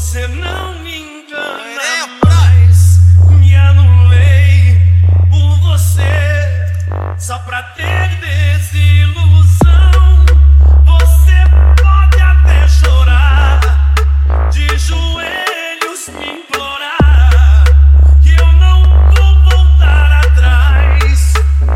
Você não me engana mais. Me anulei por você, só pra ter desilusão. Você pode até chorar, de joelhos me implorar, que eu não vou voltar atrás.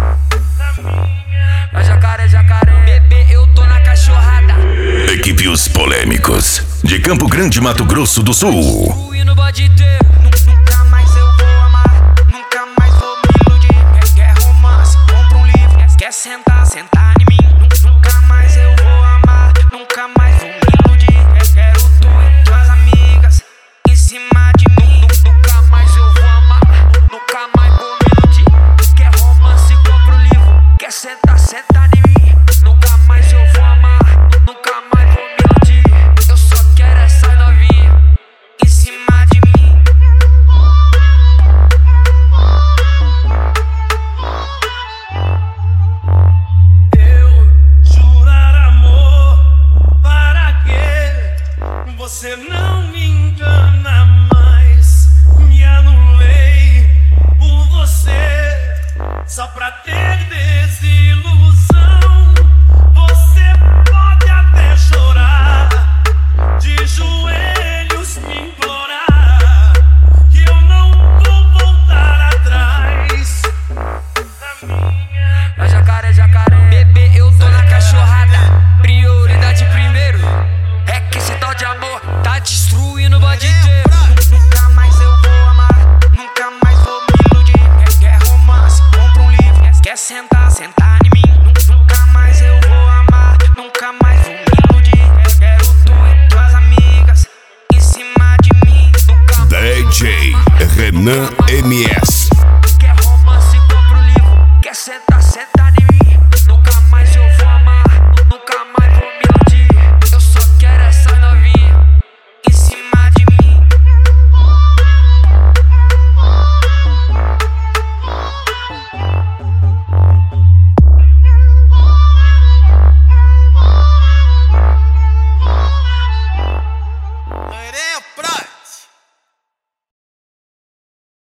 Na jacaré, bebê, eu tô na cachorrada. Equipe Os Polêmicos, de Campo Grande, Mato Grosso do Sul. E no bode inteiro. Nunca mais eu vou amar, nunca mais vou me iludir. Quer romance, compra um livro. Quer sentar em mim. Nunca mais eu vou amar, nunca mais vou me iludir. Quero tu e tuas amigas em cima de mim. Nunca mais eu vou amar, nunca mais vou me iludir. Quer romance, compra um livro. Quer sentar em mim. Nunca mais eu vou amar, nunca mais vou me iludir. Eu só quero essa novinha em cima de mim. Eu jurar amor, para quê? Você não me engana mais. Me anulei por você, só pra ter desilusão. Você pode até chorar, de joelhos me implorar, que eu não vou voltar atrás. Na jacaré, bebê, eu tô na cachorrada. Prioridade primeiro, é que esse tal de amor tá destruindo o bode inteiro. Nunca mais eu vou amar, nunca mais vou me iludir. Quer romance, compra um livro. Quer sentar em mim. Nunca mais eu vou amar, nunca mais vou me iludir. Quero tu e tuas amigas em cima de mim. DJ Renan MS.